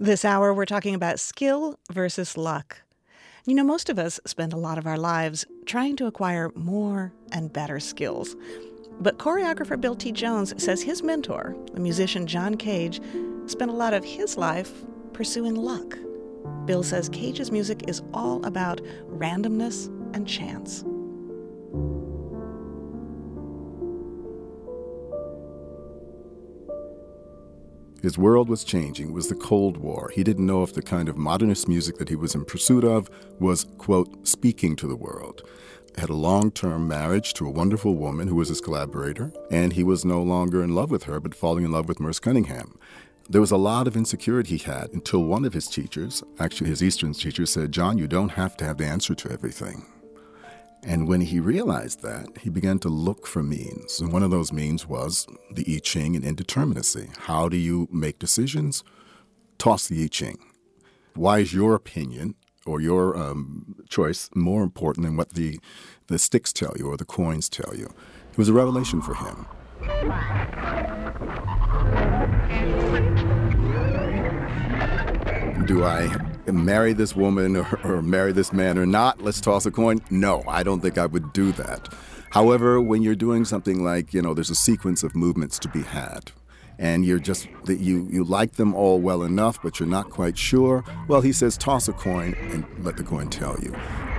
This hour, we're talking about skill versus luck. You know, most of us spend a lot of our lives trying to acquire more and better skills. But choreographer Bill T. Jones says his mentor, the musician John Cage, spent a lot of his life pursuing luck. Bill says Cage's music is all about randomness and chance. His world was changing. It was the Cold War. He didn't know if the kind of modernist music that he was in pursuit of was, quote, speaking to the world. He had a long-term marriage to a wonderful woman who was his collaborator, and he was no longer in love with her, but falling in love with Merce Cunningham. There was a lot of insecurity he had until one of his teachers, actually his Eastern teacher, said, "John, you don't have to have the answer to everything." And when he realized that, he began to look for means. And one of those means was the I Ching and indeterminacy. How do you make decisions? Toss the I Ching. Why is your opinion or your choice more important than what the sticks tell you or the coins tell you? It was a revelation for him. Do I marry this woman or marry this man or not? Let's toss a coin. No, I don't think I would do that. However, when you're doing something like, there's a sequence of movements to be had, and you're just, you like them all well enough, but you're not quite sure, well, he says, toss a coin and let the coin tell you.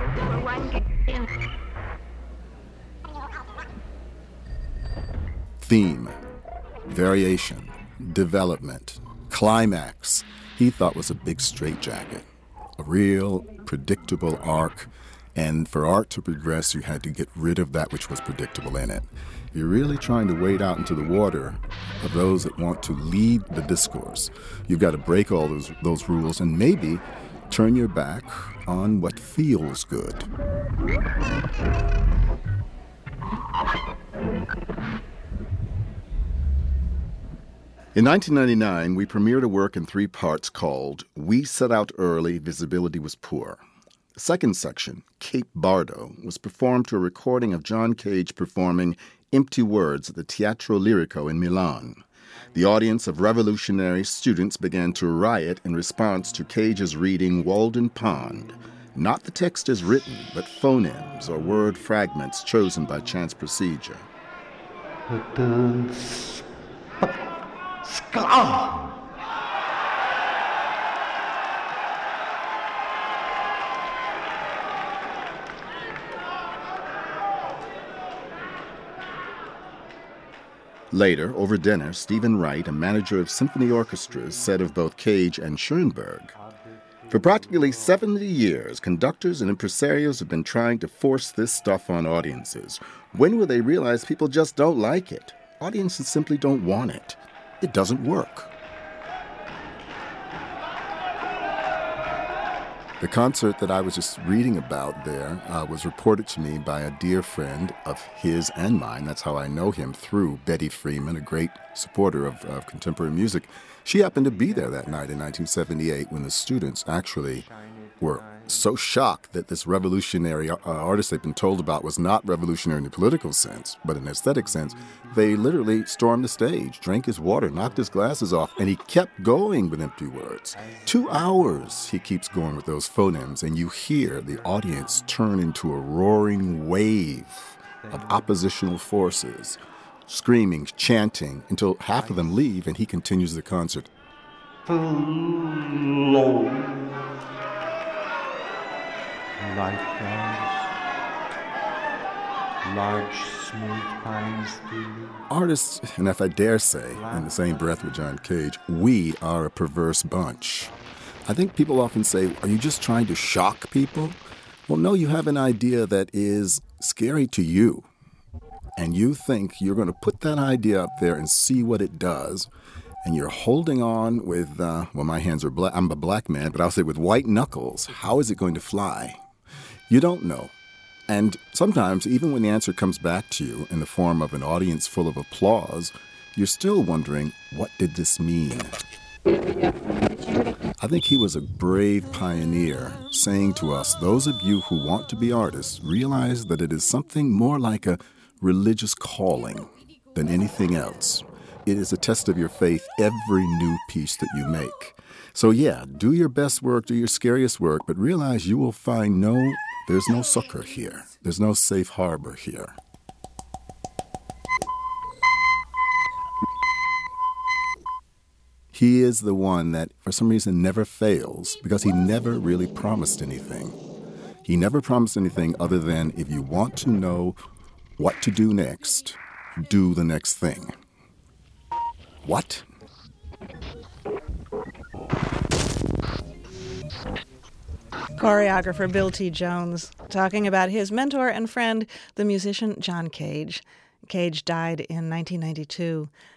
Theme, variation, development, climax, he thought was a big straitjacket, a real predictable arc, and for art to progress, you had to get rid of that which was predictable in it. You're really trying to wade out into the water of those that want to lead the discourse. You've got to break all those rules and maybe turn your back on what feels good. In 1999, we premiered a work in 3 parts called We Set Out Early, Visibility Was Poor. The second section, Cape Bardo, was performed to a recording of John Cage performing Empty Words at the Teatro Lirico in Milan. The audience of revolutionary students began to riot in response to Cage's reading Walden Pond. Not the text as written, but phonemes or word fragments chosen by chance procedure. Later, over dinner, Stephen Wright, a manager of symphony orchestras, said of both Cage and Schoenberg, "For practically 70 years, conductors and impresarios have been trying to force this stuff on audiences. When will they realize people just don't like it? Audiences simply don't want it. It doesn't work." The concert that I was just reading about there was reported to me by a dear friend of his and mine. That's how I know him, through Betty Freeman, a great supporter of contemporary music. She happened to be there that night in 1978 when the students actually were so shocked that this revolutionary artist they'd been told about was not revolutionary in the political sense, but in the aesthetic sense. They literally stormed the stage, drank his water, knocked his glasses off, and he kept going with Empty Words. 2 hours he keeps going with those phonemes, and you hear the audience turn into a roaring wave of oppositional forces, screaming, chanting, until half of them leave, and he continues the concert. Like large, smooth pines through. Artists, and if I dare say, in the same breath with John Cage, we are a perverse bunch. I think people often say, are you just trying to shock people? Well, no, you have an idea that is scary to you. And you think you're going to put that idea up there and see what it does. And you're holding on with, my hands are black. I'm a black man, but I'll say with white knuckles. How is it going to fly? You don't know. And sometimes, even when the answer comes back to you in the form of an audience full of applause, you're still wondering, what did this mean? I think he was a brave pioneer, saying to us, those of you who want to be artists, realize that it is something more like a religious calling than anything else. it is a test of your faith every new piece that you make. So yeah, do your best work, do your scariest work, but realize you will find there's no succor here. There's no safe harbor here. He is the one that, for some reason, never fails because he never really promised anything. He never promised anything other than if you want to know what to do next, do the next thing. What? Choreographer Bill T. Jones talking about his mentor and friend, the musician John Cage. Cage died in 1992.